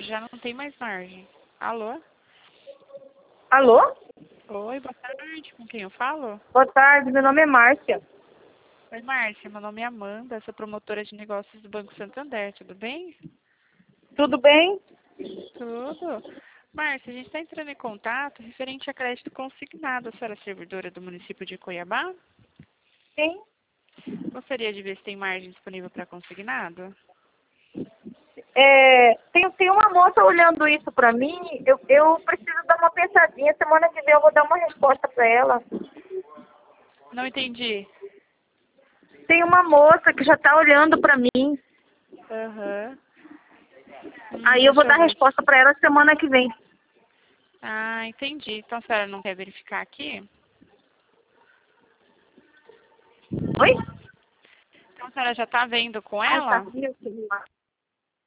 já não tem mais margem. Alô? Alô? Oi, boa tarde. Com quem eu falo? Boa tarde, meu nome é Márcia. Oi, Márcia. Meu nome é Amanda, sou promotora de negócios do Banco Santander. Tudo bem? Tudo bem? Tudo. Márcia, a gente está entrando em contato referente a crédito consignado. A senhora é servidora do município de Cuiabá? Sim. Gostaria de ver se tem margem disponível para consignado? Tem uma moça olhando isso pra mim. Eu preciso dar uma pensadinha. Semana que vem eu vou dar uma resposta pra ela. Não entendi. Tem uma moça que já tá olhando pra mim. Aham. Aí eu vou Deixa eu dar ver. resposta pra ela semana que vem. Ah, entendi. Então a senhora não quer verificar aqui? Oi? Então a senhora já está vendo com Ai, tá ela? aqui o celular.